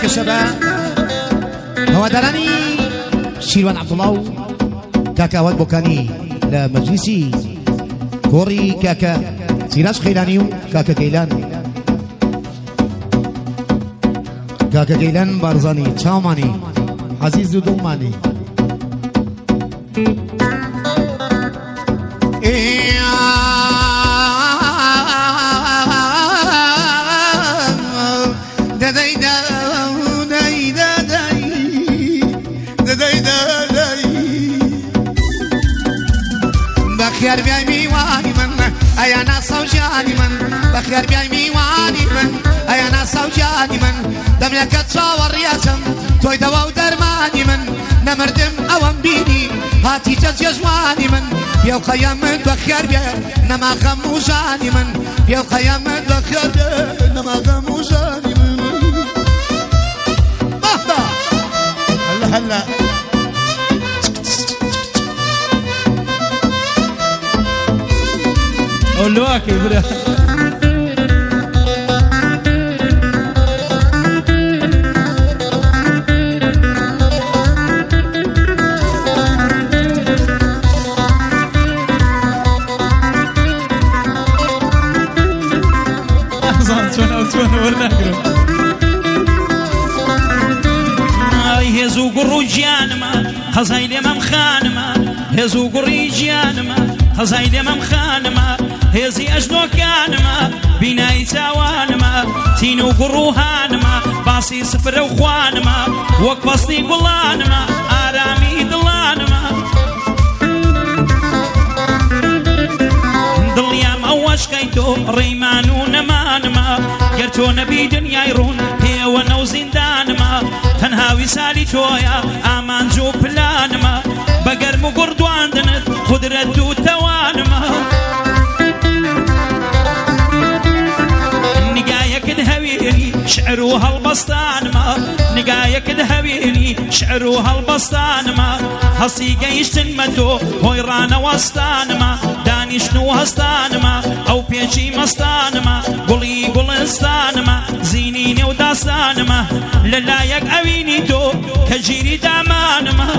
عشبة هوادراني شيروان عبد الله كاكا ود بوكاني لمجلسي كوري كاكا سيراج خيلاني كاكا كيلان كاكا كيلان بارزاني تشاوماني عزيز دوماني بخير بياي ميواني من ايا ناس وجاني من بخير بياي ميواني من ايا ناس وجاني من دميك تصور رياسم توي دوا ودرماني من نمردم اوام بيني هاتي جزواني من يا قيامت بخير بياي نما غموزاني من يا قيامت بخير بياي نما غموزاني من بحبا هلا هلا قولواكي برا أحزان تونا ورناكرو هزو قرو جانما خزايلي مم خانما هزو قري جانما خزايلي مم خانما هزي أجنو كانما بناي تاوانما تينو قروهانما باسي سفر وخوانما وقفصني قلانما آرامي دلانما دليام أوش كيتو ريمانو نمانما قرتو نبي دنيا يرون هي ونو زندانما تنهاوي سالي تويا آمان جو بلانما بقر مقردو عندنا قدرتو توانما شعروها البسطان ما نقايك دهبيني شعروها البسطان ما هصيقة يشتنمتو هويرانا وستان ما داني شنو هستان ما او بيشي مستان ما قولي قولستان ما زينيني وداستان ما للايك اويني تو كجيري دامان ما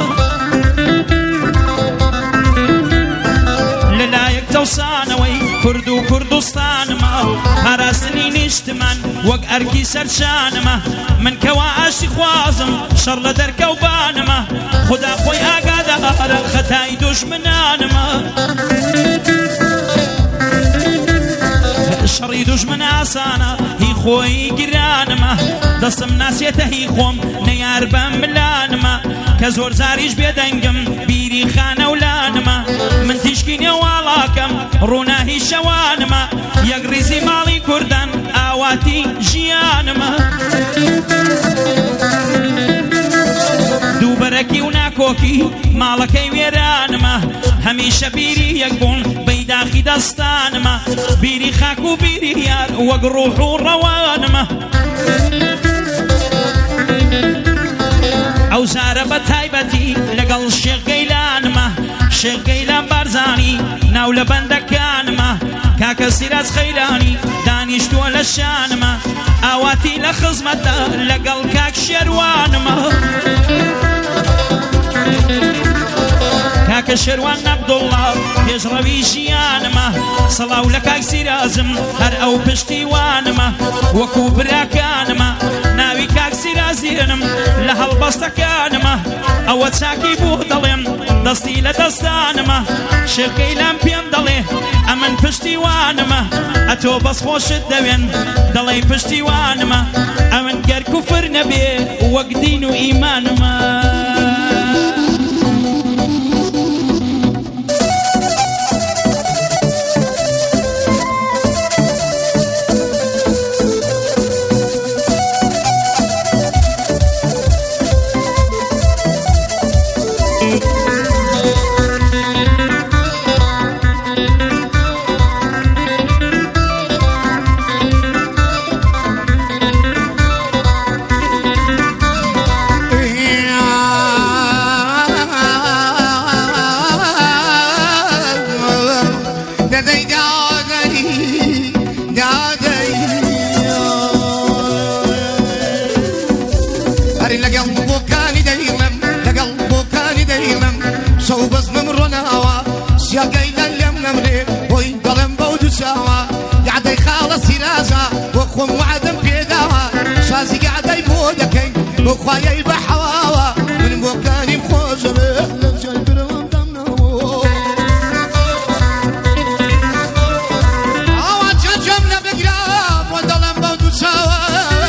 للايك توصانوي كردو كردستان ما هراسني نشتمن وق أركي سرشان ما من كواش خوازم شر لدرك وبان ما خدا خوي أقادر ختاي دشمنان ما شري دشمن آسانا هي خوي قران ما دستم ناسيته هي خوم نيار بملان ما كزور زاريش بيدنقم بيري خانة ولان ما من تشكيني والاكم روناهي شوان ما يقريزي مالي كردان آواتي جيان ما دوبركي وناكوكي مالكي ويران ما هميشه بيري يقبون بيداخي دستان ما بيري خاكو بيري يار وقروحو روان ما او زارة بتايبتي لقل الشيخ قيلان ما شيخ قيلان بارزاني ناول بندكان ما كاكا سيراز خيلاني دانيشتو للشان ما اواتي لخزمتا لقل كاك شروان ما كاك شروان عبد الله يجربي جيان ما صلاو لكاك سيرازم هر او بشتيوان ما وكو براكان ما ناوي كاك سيرازينم لهالبسطكان ما او تساكي بودلم دستي لدستان ما شيخ قيلان بيم دلي امن بشتيوان ما اتو بس خوش الدوين دلي بشتيوان ما امن قر كفر نبي وقدين وايمان ما جاقينا اليوم نمري وين ظلم بود سوا قعدي خالص رازا وخم وعدم بيداوا شازي قعدي بودكين وخوايا بحواوا من بوكاني بخوزر لجاي برام دمنو عوا جمنا بقراب وظلم بود سوا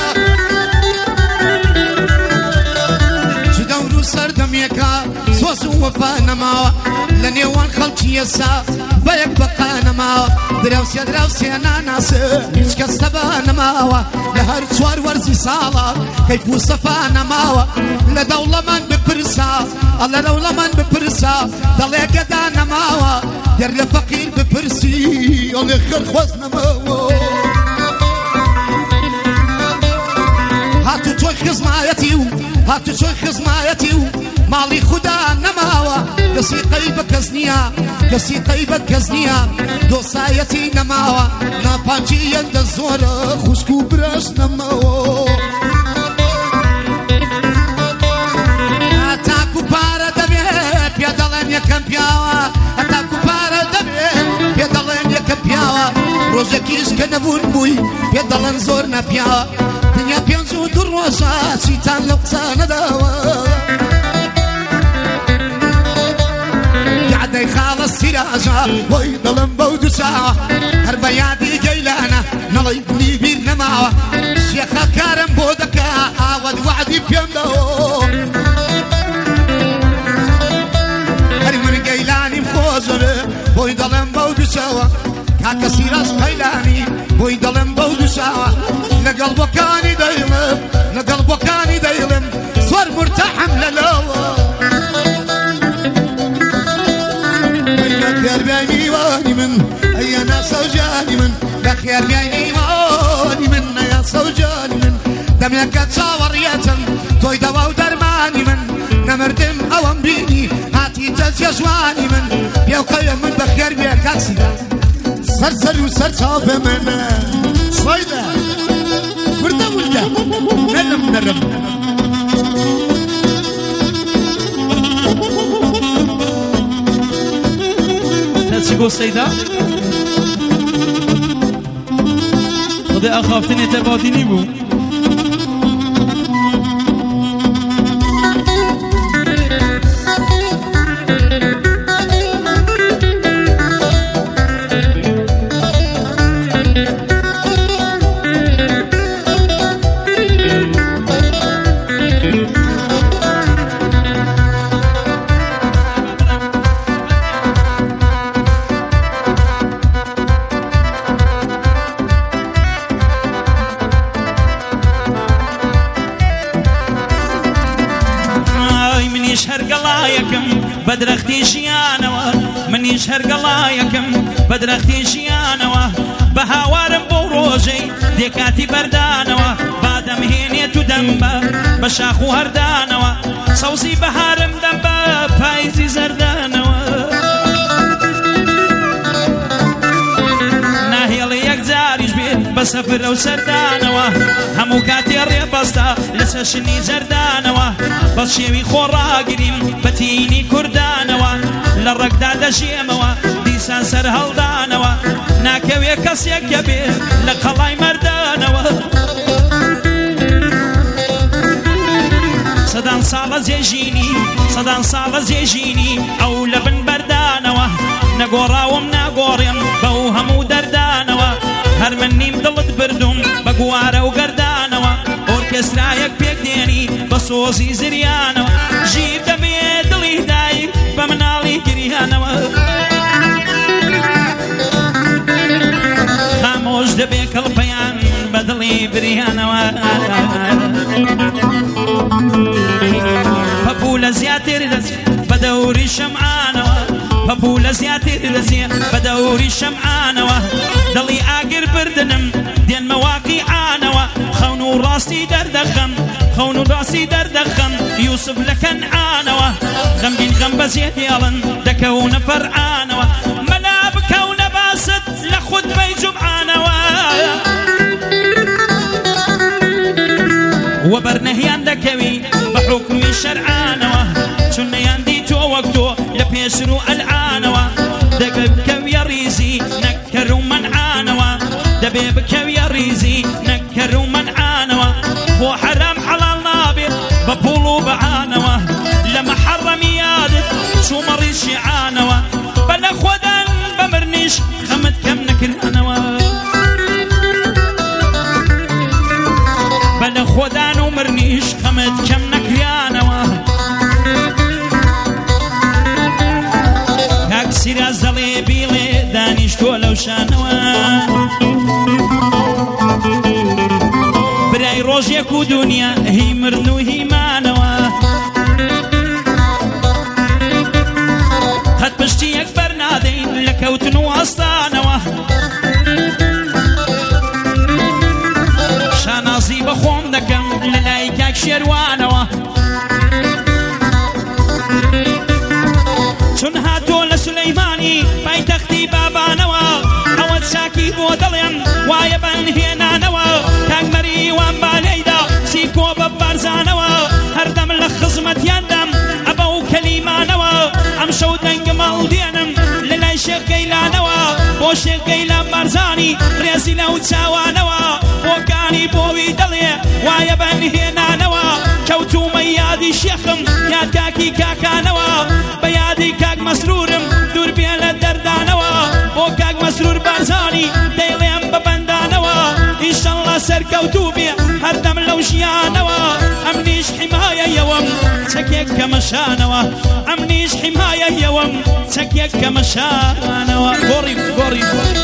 جدورو سردم يكا سوسو وفانا ماوا لنيوان خلقي يسا بيك بقانا ماوا دراوسي انا ناس شكستبانا ماوا لهر شوار ورزي صالا كيفو صفانا ماوا لدولة من ببرسا الله دولة من ببرسا دلي قدانا ماوا در لفقير ببرسي الله خير خوزنا ماوا هاتو توي خزمايتيو هاتو توي خزمايتيو مالي خدا نماوا قصي قلبك زنيا قصي قلبك زنيا دوسايتي نماوا نابانجي يند الزورة خشكو براش نماوا اتاكو بارا دبي بيدلن يكم بياوا اتاكو بارا دبي بيدلن يكم بياوا روزكيش كنبون بوي بيدلن زورنا بياوا دنيا بينزو دروسا شيطان لقصان داوا قعدي خالص سراجا وي ظلم بود ساعة هربيادي جيلانا نلي بني بيرنا معوا شيخا كارم بودكا عاود وعدي بيمدو هرمن جيلاني مخوزر وي ظلم بود ساعة كاكا سراج قيلاني وي ظلم بود ساعة لقلبو كاني دايلم لقلبو كاني دايلم صور مرتحم للوا بخير بيني واني من يا ناس وجاني من بخير بيني واني من يا سوجاني من دمك تصور يتم توي دوا ودرماني من نمردم اوام بيني هاتي تزيزواني من بيوقيم من بخير بيك اكسي سرسر وسر شاف من صيدة ورده ولده نرم gostei da? خدای اخافتنی تبادینی بو بدرختي شيانوا مني شهر قلايكم بدرختي شيانوا بهاوارم بوروجي ديكاتي بردانوا بادم هينيت دمبا بشاخو هردانوا صوصي بهارم دمبا فايزي زردانوا ناهي لي يكزاريش بيت بسفر او سردانوا همو كاتي الريبستا لسا شني زردانوا بس شيوي خوراقريم بتيني كردانوا للرقدا دجيموا ديسان سر هلدانوا ناكوي كسيا كبير لقلاي مردانوا صدان صالة زيجيني او لبن بردانوا نقورا ومناقوريم بوهم دردانوا هر من نيم دلت بردم بقوارا وقردانوا اوركسترايك بيك ديني بصوصي زريانوا جيب دمي دلي هدايك بمنالي كريانوا خاموش دبيك البيان بدلي بريانوا فبولا زياتر دزي بدوري شمعانوا فبولا زياتر دزي بدوري شمعانوا دلي آقر بردنم دين مواقي عانوا خونو راسي دردخم يوسف لكن عانوا غمبين غم بزيت يالن دكون فرعانوا ملا بكون باسد لخد بيجمعانوا وبرنهيان دكوي بحكم شرعانوا شنيان ديتو وقتو لبيشرو العانوا دبي بكوي ريزي نكروا منعانوا بو حرام حلال نابر ببولو بعانوا لما حرم يادت شو مريش يعانوا بلا خودان بمرنيش خمت كم نكرانوا بلا خودان ومرنيش خمت كم نكرانوا كاك سيرا زلي بيلي دانيش تولو شانوا براي روجيك ودنيا هي مرنو هي مانوا هات بشتيك برنادين لكوتنو أصطانوا شانازي بخوم دكم للايكاك شيروانوا چون هاتو لسليماني باي تختي بابانوا عود ساكي بودلين وايا بنهينانوا كاك مري وان باليدا سيكو ببارزانوا هردم لخزمت يندم ابو كليمانوا امشو دنگ مالدينم للاي شيخ قيلانوا بو شيخ قيلان بارزاني ريزي لو تساوانوا بو كاني بوي دلي وايا بنهينانوا كوتو ميادي شيخم يا كاكي كاكانوا بيادي كاك مسرورم دور بيلا دردانوا بو كاك مسرور بارزاني ديليم ببندانوا ان شاء الله سركوتو بي هردم لو شيانوا امنيش حماية يوم تكيك كمشانوا امنيش حماية يوم تكيك كمشانوا قريب قريب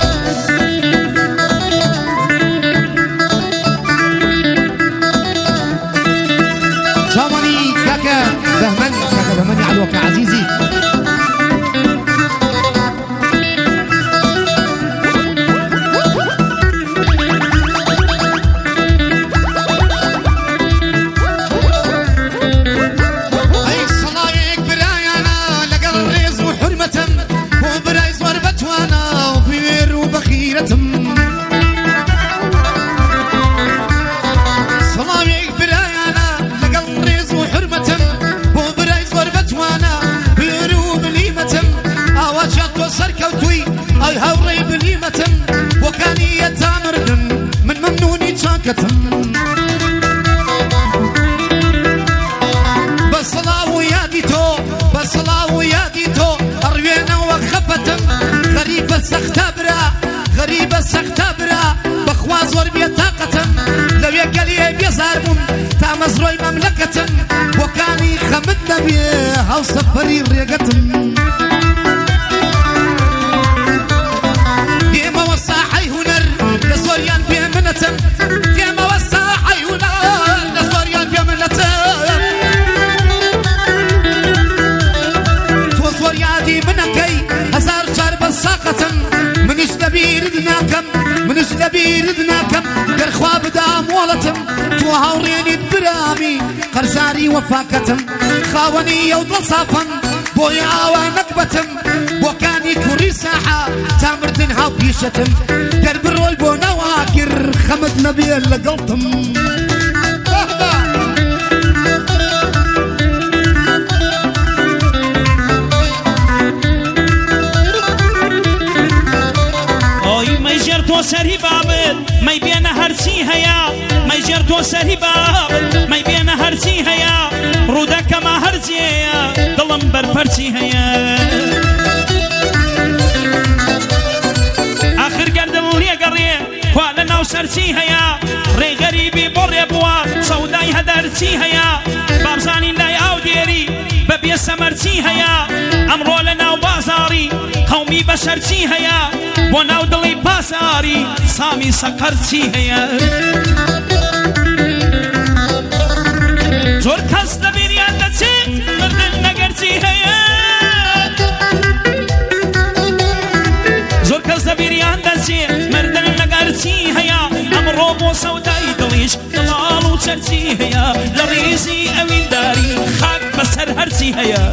شامني كاكا بهمني على الوقع عزيزي اي صلايك برايانا لقل الريز وحرمة وبرايز وربتوانا وبير وبخيرة صلايك برايانا لقل الريز وحرمة وبرايز وربتوانا بير وبليمة اواجات وسركوتوي اي هوري بليمة وكاني يتامر من ممنوني شاكة بصلاو ياديتو أروينا وخفة غريبة سختبرة غريبة سختبرة بخواز وربية طاقة لو يقلي بيزاربون تامزروي مملكة وكاني خمدنا بيها وسفري ريقة ديما وصاحي هنر لسوريان بيمنة ديما وصاحي هنر لسوريان بيمنة هزار شارب الساقة منش لبيردناكم قرخوا بدام ولتم تو هاوريني برامي قرزاري وفاكتم خاوني يوضل صافا بويا ونكبتم وكاني كوري ساحة تامردنها بيشتم درب الروي بو نواكر خمد نبي اللي قلتم تو سری بابل می بین هرچی هیا می جر تو سری بابل می بین هرچی هیا رودا کما هرچی هیا دلم بر پرچی هیا آخر گردن لی گریه وال نو سرچی هیا ری غریبی بری بوا سودای هدرچی هیا بامزانی لای او دیری ببی سمرچی هیا امرو لنا بازاری قومی بشرچی هیا وناو دلی بازاری سامی سقرچی هیا زور کس دبیریان دچی مردن نگرچی هیا زور کس دبیریان دچی مردن نگرچی هیا امرو بو سودای دلیش دلال و چرچی هیا لریزی اوین داری خاک بسر هرچی هیا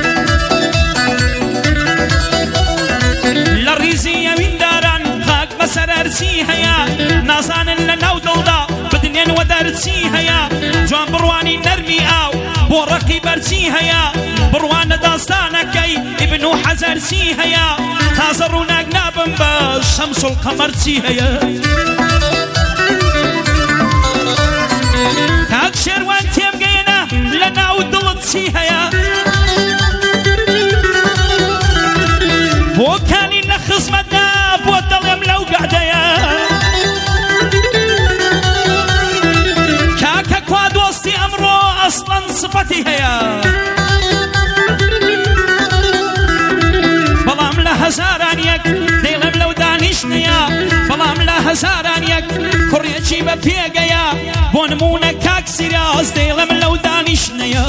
لریزی اوین داران خاک بسر هرچی هیا نازان لنو دلدا بدنین و درچی هیا جوان بروانی نرمی او بو رقی برچی هیا بروان داستانکی ابنو حزرچی هیا تازرونک نابم باش شەمس و القەمەر چی هەیە کاک شێروان تێبگەیەنە لە ناو دڵت چی هەیە بۆکانی لە خزمەتدا بۆ دەڵێم لەو گەعدەیە کاکە کوا دۆستی ئەمڕۆ ئەسڵەن سفەتی هەیە بەڵام لە هەزاران یەک دەیڵێم لەو دانیشتنیە بەڵام لە هەزاران یەک کوڕێکی بە پێگەیە بۆ نمونە کاک سیراز دەیڵێم لەو دانیشتنیە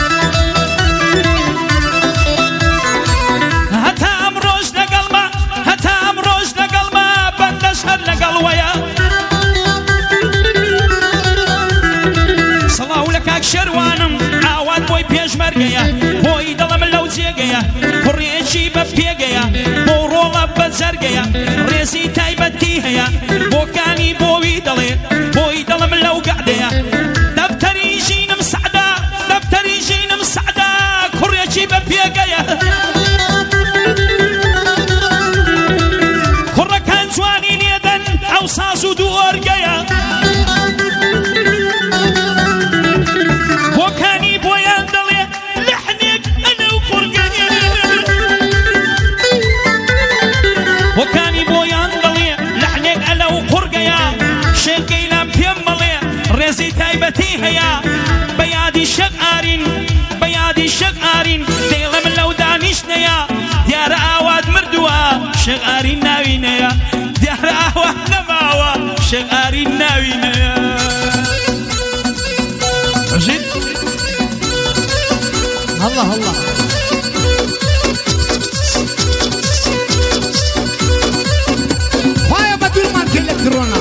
هەتا ئەمڕۆژ لەگەڵمە هەتا ئەمڕۆژ لەگەڵمە بەندەش هەر لەگەڵوەیە سەڵاو لە کاک شێروانم ئاوات بۆی پێشمەرگەیە بۆی دڵم لەو جێگەیە کوڕێکی بە پێگەیە بۆ ڕۆڵە بە جەرگەیە ڕێزی تایبەتی هەیە بۆکانی بۆوی دەڵێ بۆی دڵم لەو گەعدەیە دەفتەری ژینم سەعدا دەفتەری ژینم سەعدا کوڕێکی بە پێگەیە کوڕەکان جوانی لێدەن ئەو ساز و دوو ئۆرگەیە بۆکانی بۆیان دەڵێ لەحنێک ئەنە و قورگەیە بۆکانی بۆیان دەڵێ لەحنێک ئەلە و قورگەیە شێرگەی لام پێم بەڵێ ڕێزی تایبەتی هەیە بە یادی شەق ئارین بە یادی شەق ئارین دەیڵێم لەو دانیشتنەیە دیارە ئاوات مردووە شەق ئارین ناوینەیە دیارە ئاوات نەماوە شەق ئارین ناوینەیە الله الله خواهی بدون من که الکترونا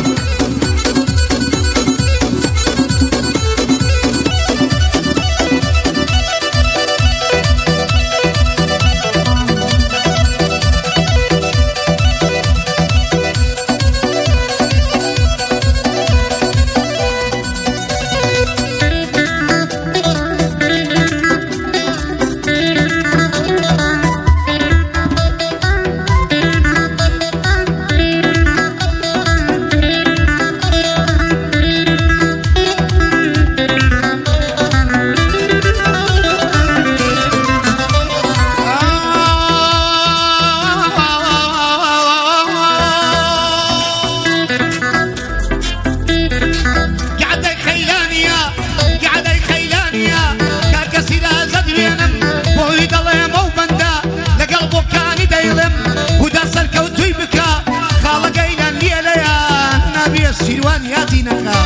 شیروان یادی نەکا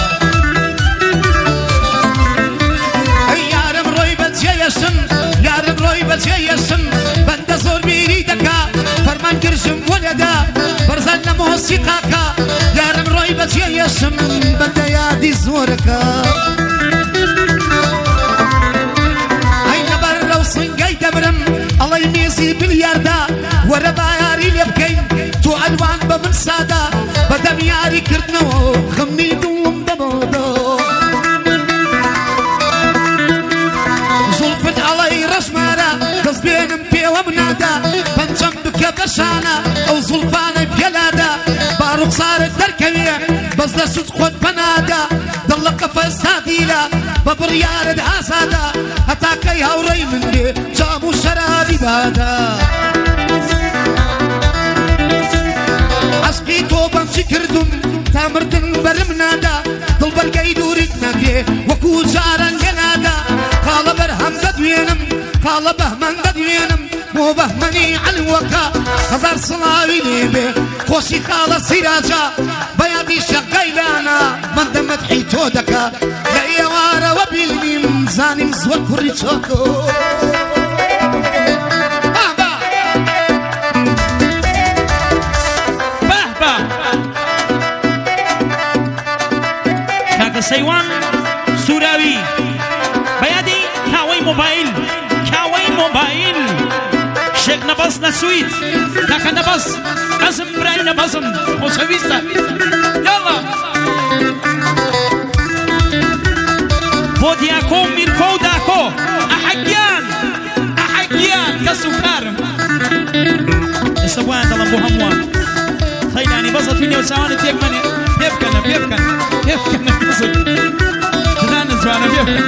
یارم ڕۆی بەجێیەشم یارم ڕۆی بەجێیەشم بەندە زۆر بیری دەکا فەرمان گرژم بۆ لێدا بەرزان لە مۆسیقاکە یارم ڕۆی بەجێیەشم بەندە یادی زۆرەکە ئەی لەبەر ڕەو سنگەی دەبرم ئەڵەی مێزی بلیاردا وەرە بایاری لێ بکەین تۆ ئەلوان بە من سادا بەدەم یاری کردنەوە خەمنی دڵم دەبۆدە زوڵفت ئەڵەی ڕەشمارە دەست بێنم پێوە منادا پەنجەم بکە بەشانە ئەو زوڵفانە پێلادا با ڕوخسارت دەرکەوێ بەس لە سوت خۆت پەنادا دڵ لە قەفەستا دیلە بە بڕیارت ئازادا هەتاکەی هاوڕێی من بێ جام و شەرابی بادا عشقی تۆ بەمچی کردم تا مردن بەرم نادا دڵبەرگەی دووریت نەبێ وەکو جاران گەنادا خاڵە بەرهەم دەدوێنم خاڵە بەهمەن دەدوێنم بۆ بەهمەنی عەلوەکە هەزار سڵاوی لێبێ خۆشی خاڵە سیراجە بەیادی شەقەیلانە من دەمەدحی تۆ دەکا لە ئێوارەوە بینیم زانیم زۆر کوڕی چۆکۆ سەیوان سوراوی بەیادی کاوەی مۆبایل کاوەی مۆبایل شێک نەبەس نەسویت کاکە نەبەس ئەزم برای نەبەزم خۆشەویستە یاڵا بۆ دیاکۆ و میرکۆ و داکۆ ئەحەگیان ئەحەگیان کەس و کارم ئێستا بۆیان دەڵم بۆ هەمووان سەیلانی بەزە توی نێو چاوانت تێک منێ پێ بکەنە دنانە جوانە پێ بکەن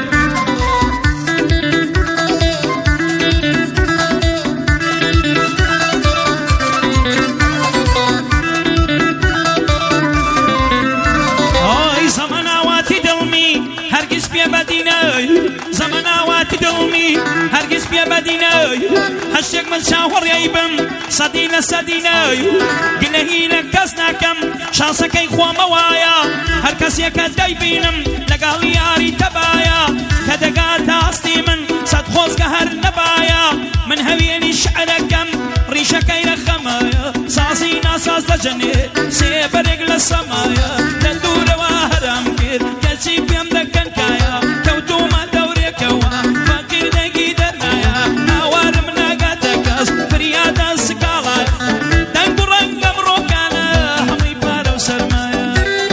زماناواتی دڵمی هەرگیز پێ بەدینەی هەشتێک من چاوەڕێی بم سەدی لە سەدینەی گلەهی لە کەس ناکەم شانسەکەی خۆمەوایە هەر کەسێکە دەیبینم لەگەڵی یاری تەبایە کە دەگات ئاستی من سەد خۆزگە هەر نەبایە من هەوێنی شعرەکەم ڕیشەکەی لە خەمایە سازی ناساز دەجەنێ سێبەرێک لە سەمایە لە دوورەوە هەرام کرد کەچی پێم دەکەن کایە کەوتومە دەورێکەوە فەقیر دەنگی دەرنایە هاوارم ناگاتە کەس فریادە سکاڵایە دەنگ و ڕەنگەم ڕۆکانە هەمووی پارە و سەرمایە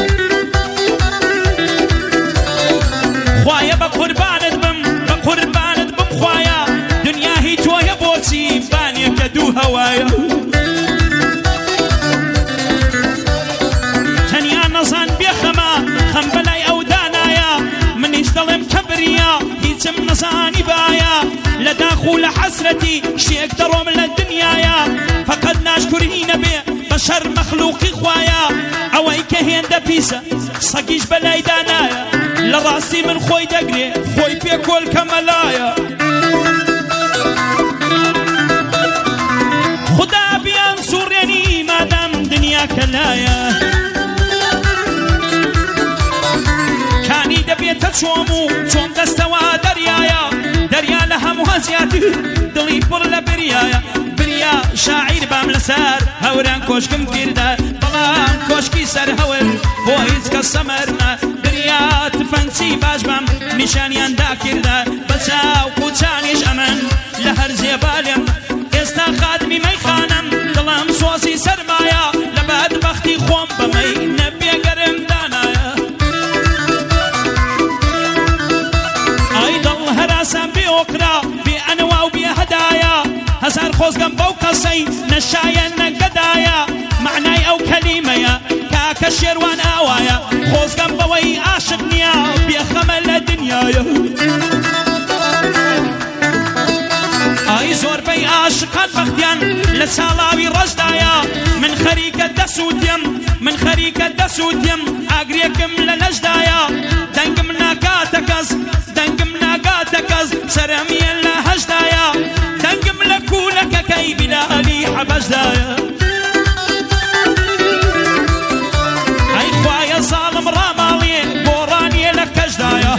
خوایە بە قوربانت بم خوایە دنیا هی تۆیە بۆچی بانێکە دوو هەوایە تەنیا نەزان بێخەمە خەم بەلای ئەو دانایە منیش دەڵێم کە بریا هیچم نەزانی باە لە داخ و لە حەسرەتی شتێک دەڕۆم لە دنیایە فەقەت ناشکوری نەبێ بەشەر مەخلووقی خوایە ئەوەی کە هێندە پیسە سەگیش بەلای دانایە لە ڕاستی من خۆی دەگرێ خۆی پێ کۆل کەمەلایە خدا بیان سوڕێنی مادام دنیا کەلایە کانی دەبێتە چۆم و چۆم دەستەوە دەریایە دەریا لە هەموو هەزیاتر دڵی پڕ لە بریایە بریا شاعیر بام لەسەر هەوران کۆشکم کردە بەڵام کۆشکی سەر هەور بۆ هیچ کەس سەمەرنە بریا تفەنچی باش بام نیشانیاندا کردە بە چاو کوچانیش ئەمن لە هەر جێبالێم ئێستا خادمی مەیخانەم دڵم سۆزی سەرمایە لە بەدبەختی خۆم بەمەی نەبێگەرم دانایە ئای دڵ هەراسان بێ ئۆکرا بێ ئەنەوا و بێ هەدایە هەزار خۆزگەم بەو کەسەی نەشایە نەگەدایە معنای ئەو کەلیمەیە کاکە شێروان ئاوایە خۆزگەم بەوەی عاشق نییە بێخەمە لە دنیایە ئای زۆربەی عاشقان بەختیان لە چاڵاوی ڕەشدایە من خەریکە دەسووتیم ئاگرێکم لە لەشدایە دەنگم ناگاتە کەس سەرەمیە لە هەشدایە دەنگم لە کوولەکەکەی بیلالی حەبەشدایە ئەی خوایە زاڵم ڕاماڵێ گۆڕانیە لە کەشدایە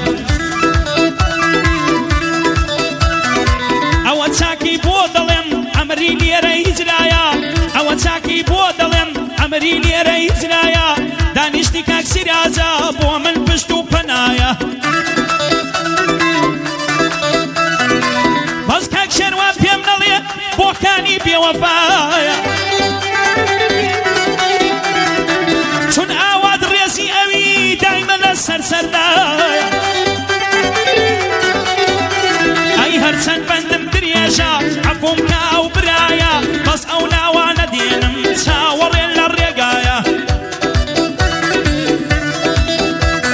ئەوە چاکی بۆ دەڵێم ئەمری لێرە هیجرایە ئەوە چاکی بۆ دەڵێم ئەمری لێرە هیجرایە دانیشتی کاک سیرازە بۆ من پشت و پەنایە بەس کاک شێروان پێم نەڵێ بۆکانی بێوەفایە چون ئاوات ڕێزی ئەوی دایمە لە سەرسەردایە ئەی هەرچەند بەندم درێژە عەفوم کە ئەو برایە بەس ئەو ناوانە دێنم چاوەڕێن لە ڕێگایە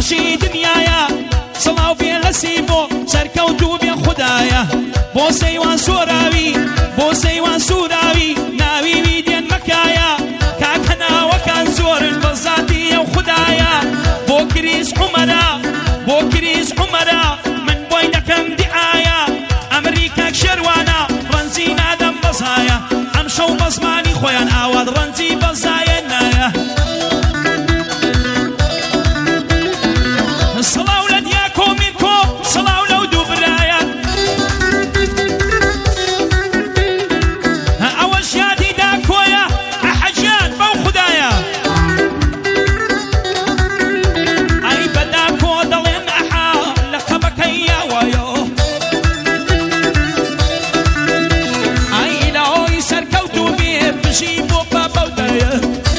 باشی دنیایا سڵاو بێ لەسی بۆ سەرکەوتوو بێ خوددایە بۆ سەیوان سۆراوی بۆ سەیوان سووراوی ناویوی دێن مەکایە کاکە ناوەکان زۆرن بە زاتی ئەو خوددایە بۆ کریس عومەرە بۆ کریس عومەرە من بۆی دەکەم دیعایە ئەمریکا شێروانە ڕەنجی نادەم بەزایە ئەم شەو بە زمانی خۆیان ئاوات ڕەنجی بەزایە نایە سڵاو لە دیاکۆ میرکۆ سڵاو لەو دوو برایە ئەوەش یادی داکۆیە ئەحەجیان بەو خوددایە ئەی بەداکۆ دەڵێن ئەحا لە قەبەکەی یاوایە ئەی لەهۆی سەرکەوتوو بێ بژی بۆ بەبەودایە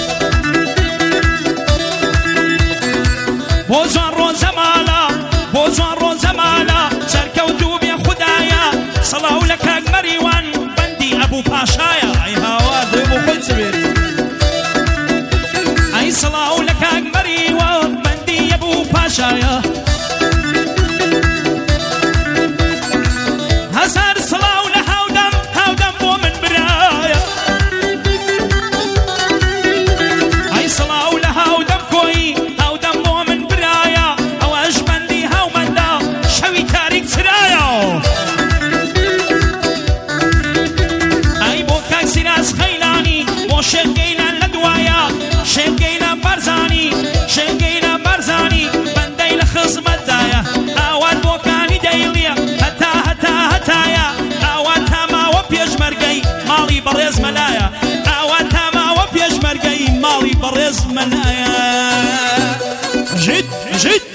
بۆ جوان ڕۆژەماڵە بۆ جوان ڕۆژەماڵە سەرکەوتوو بێ خوددایە سەڵاو لە کاک مەریوان بەندی ئەبوو پاشایە ئەی هاوا دێ بۆ خۆی چبێت ئەی سەڵاو لە کاک مەریوان بەندی ئەبوو پاشایە هەزار سەڵاو لە هاودەم هاودەم بۆ من برایە ئەی سەڵاو لە هاودەم کۆی هاودەم بۆ من برایە ئەوەش بەندی هاومەندە شەوی تاریک چرایە ئەی بۆ کاک سیراس خەیلانی بۆ شێخ گەیلان لە دوایە شێخ گەیلان بەرزانی شێخ گەیلان بەرزانی بەندەی لە خزمەتدایە ئاوات بۆکانی دەیڵیە هەتا هەتا هەتایە ئاوات تاماوە پێشمەرگەی ماڵی بەڕێز مەلایە ئاوات تاماوە پێشمەرگەی ماڵی بەڕێز مەلایە ژیت ژیت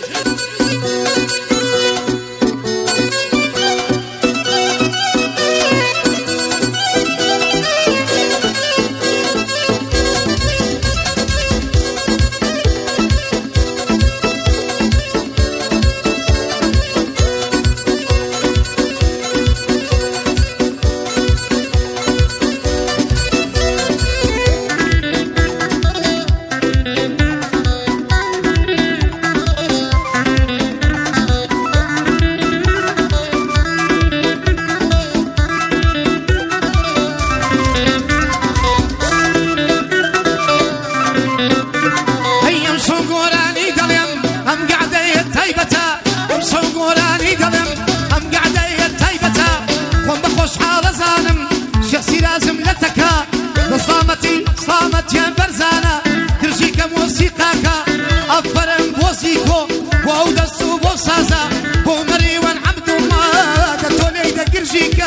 صامتيان برزانة كرجيك موسيقاكا أفرم بوزيكو وأو دستو بوسازا بومري وان عبد الله دتولي دا كرجيكا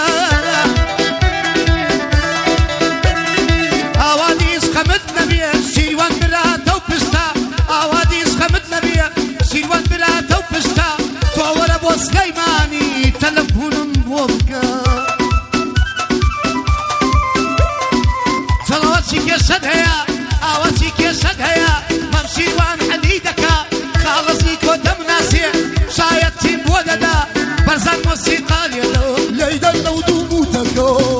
أواديس خمتنا بيا شيروان براتا وبستا أواديس خمتنا بيا شيروان براتا وبستا فور أبو سليماني تلفون بوبكا كيسد هيا اواتي كيسد هيا ممشي وان حديدك خالصي كودم ناسي شايتي بوددا برزان موسيقى ليدا لودو موتكو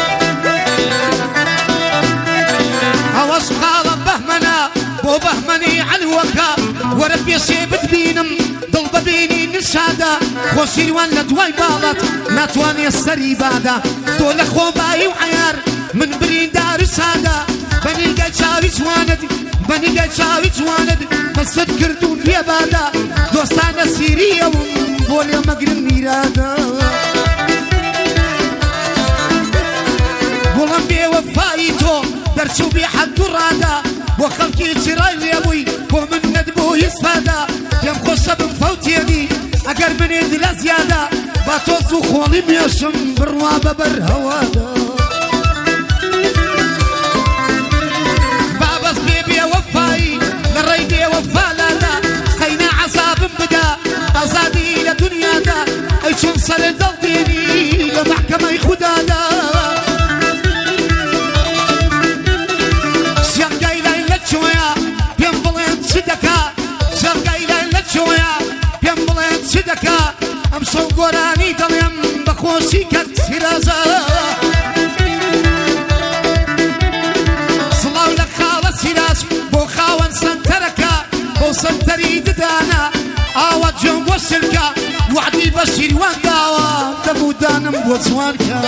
اوس خاله بهمنا بو بهمني علوكا وربي سيبت بينم ضل بيني نشادا خوشي وان لدواي بالط ناتواني السري بادا دول اخو باي وعيار من برين دار السادة بني قد شاوي جواند بني قد شاوي جواند بس تذكرتون في بادا دوستان السيرية بولي مقرن ميرادا بولم بي وفايتو درسو بي حد رادا وخلقي تراي ليبوي ومن ندبو يسفادا يم خوشة بمفوتيني اقر من ادلا زيادة باتوسو خولي ميشم بروابة برهوادا أصادي لدنيا دا أيشون صار دلديني لمحكمة يخدا دا سيام قايلة لتشويا بينبلين صدكا سيام قايلة لتشويا بينبلين صدكا أمسو قراني دليم بخوشي كتسيرازا صلاو لك خالص سيراز بو خاون سنتركا بو سنتري ددانا ئاوە جۆم بۆ سلکە وعدی بە شیروان داوە دەبوودانم بۆ جوانکە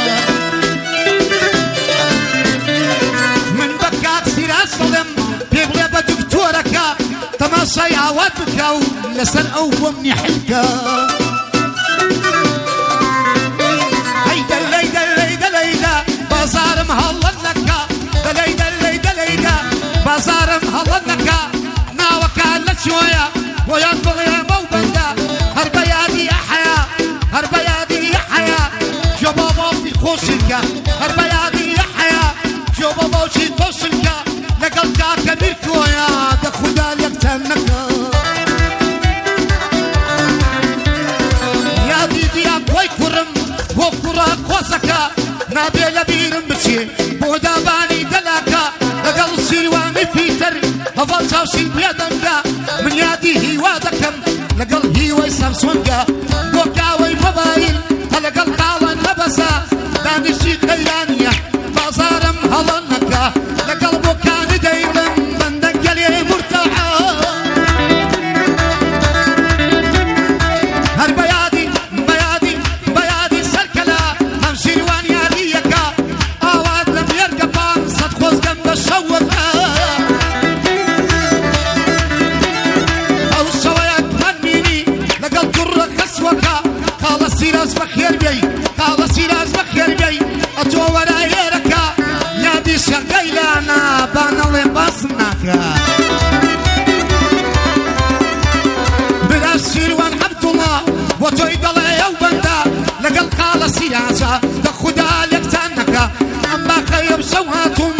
من بە کاک سیراج دەڵێم پێ بڵێ بە دکتۆرەکە تەماشای ئاوات بکە و لەسەر ئەو بۆم نیحلکە هەیدە لەیدە لەیدە لەیدە بازارم هەڵە نەکە دەلەیدە لەیدە لەیدە بازارم هەڵە نەکە ناوەکە لە چۆیە بۆیان بڵێمە و بەندە هەر بە یادی ئەحەیا هەر بە یادی ئەحەیا جۆ بۆ باوکی خۆشنکە هەر بە یادی ئەحەیا جۆ بۆ باوکی خۆشنکە لەگەڵ کاکە بیرکۆیە دەخودا لەکتەن نەکە یادی دیان بۆی کوڕم بۆ کوڕە کۆسەکە نابێ لە بیرم بچێ بۆ دابانی دەلاکە لەگەڵ سیروانی فیتر هەڤڵ چاوشی پێدەنگە من یادی هیوا دەکەم لەگەڵ هیوەی سەمسۆنگە بۆ کاوەی مۆبایل هە لەگەڵ قاڵە نەبەسە دانیشتی قەیرانیە بازارم هەڵە نەکە لەگەڵ بۆکانی دەیڵم بەندە گەلێ مرتەعە هەر بەیادی بەیادی بەیادی سەرکەلا هەم شیروان یادیەکە ئاوات لە مێرگە پان سەد خۆزگەم بە شەوەکە ئەو شەوەیەک من بینی لەگەڵ کوڕە خەسوەکە قاڵە سیراج بەخێر بێی قاڵە سیراج بەخێر بێی ئەتۆ وەرایێرەکە یادی شەقەی لانا بانەڵێ باسم ناکە برا شیروان عەبدوڵڵا بۆ تۆی دەڵێ ئەو بەندە لەگەڵ قاڵە سیراجە دەخودا لێکتان نەکە ئەم باخەیە بشەو هاتووم